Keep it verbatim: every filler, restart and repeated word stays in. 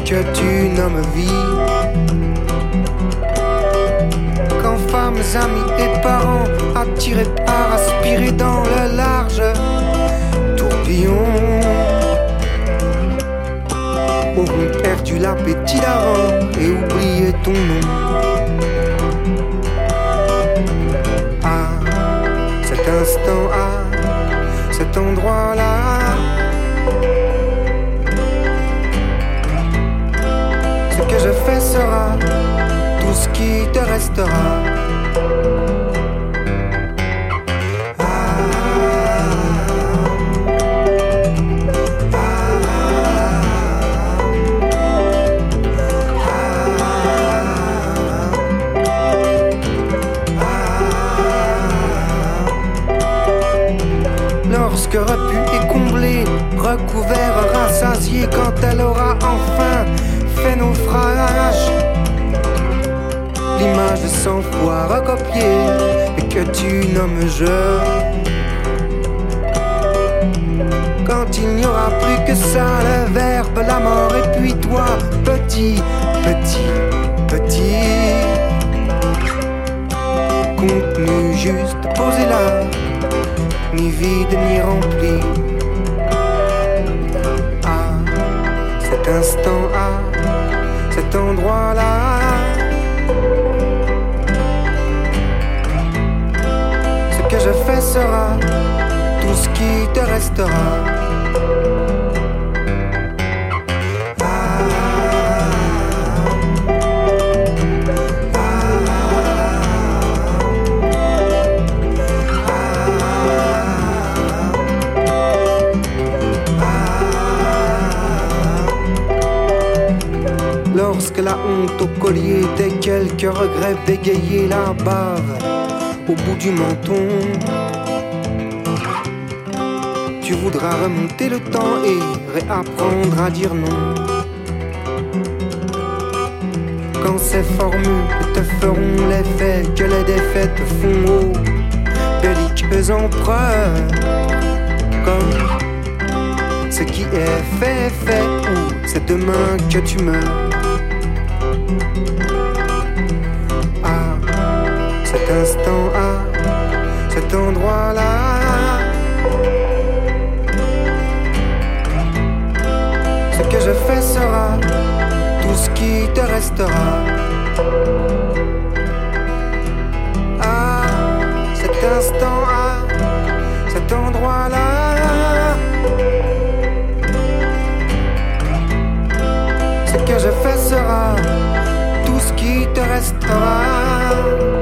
que tu nommes vie. Quand femmes, amis et parents, attirés par, aspirés dans le large tourbillon, auront perdu l'appétit d'avant et oublié ton nom. À cet instant, à cet endroit-là, ce que je fais sera tout ce qui te restera. Lorsque repu et comblé, recouvert, rassasié, quand elle aura enfin fait naufrage, l'image de cent fois recopiée et que tu nommes je. Quand il n'y aura plus que ça, le verbe, la mort et puis toi, petit, petit, petit, contenu juste posé là, ni vide ni rempli. À cet instant, à cet endroit-là, ce que je fais sera tout ce qui te restera. Lorsque la honte au collier des quelques regrets bégayés, la bave au bout du menton, tu voudras remonter le temps et réapprendre à dire non. Quand ces formules te feront l'effet que les défaites font aux belliqueux empereurs, comme ce qui est fait est fait, ou c'est demain que tu meurs. Cet instant, à cet endroit-là, ce que je fais sera tout ce qui te restera. À cet instant, à cet endroit-là, ce que je fais sera tout ce qui te restera.